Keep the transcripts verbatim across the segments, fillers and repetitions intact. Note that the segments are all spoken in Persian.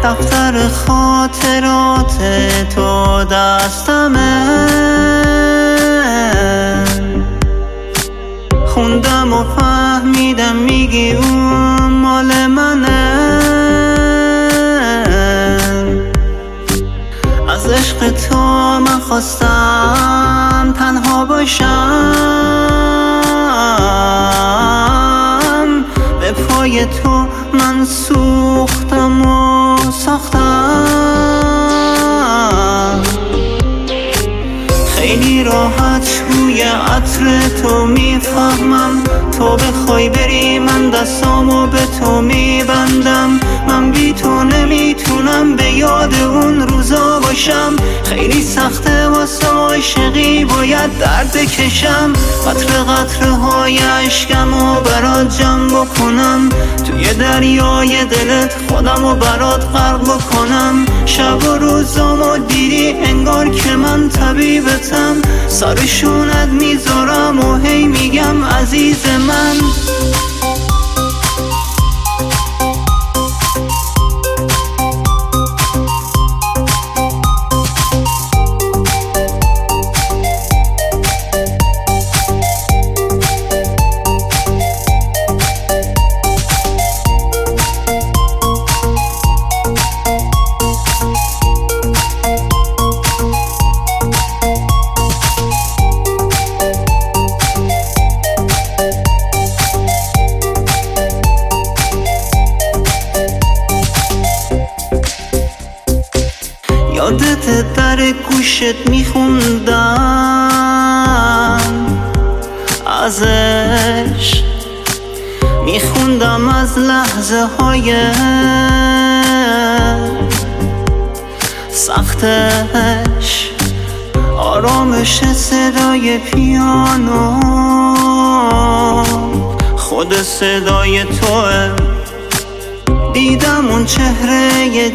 دفتر خاطرات تو دستمه، خوندم و فهمیدم میگی اون مال منه. از عشق تو من خواستم تنها باشم، به پای تو من سوختم و ساختم. خیلی راحت بوی عطر تو میفهمم، تو بخوای بری من دستامو به تو میبندم. من بی تو نمیتونم به یاد اون روزا باشم، خیلی سخته واسه عاشقی باید درد بکشم. قطره قطره های عشقمو برات جمع بکنم، توی دریای دلت خودمو برات غرق بکنم. شب و روزامو دیدی انگار که من طبیبتم، سر شونت میذارم و هی میگم عزیز من. یادت در گوشت میخوندم ازش، میخوندم از لحظه های سختش، آرامش صدای پیانو خود صدای توه. دیدم اون چهره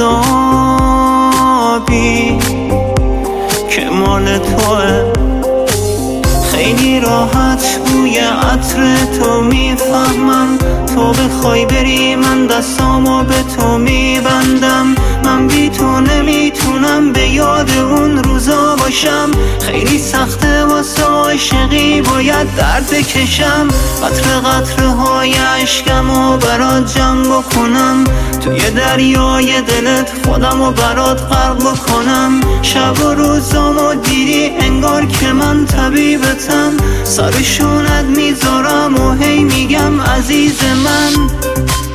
جذابی که مال توه، خیلی راحت بوی عطر تو میفهمم، تو بخوای بری من دستامو به تو میبندم. من بی تو نمیتونم به یاد اون روزا باشم، خیلی سخته واسه عاشقی باید درد بکشم. قطره قطره های عشقمو برات جمع بکنم، توی دریای دلت خودمو برات غرق بکنم. شب و روزامو دیدی انگار که من طبیبتم، سر شونت میذارم و هی میگم عزیز من.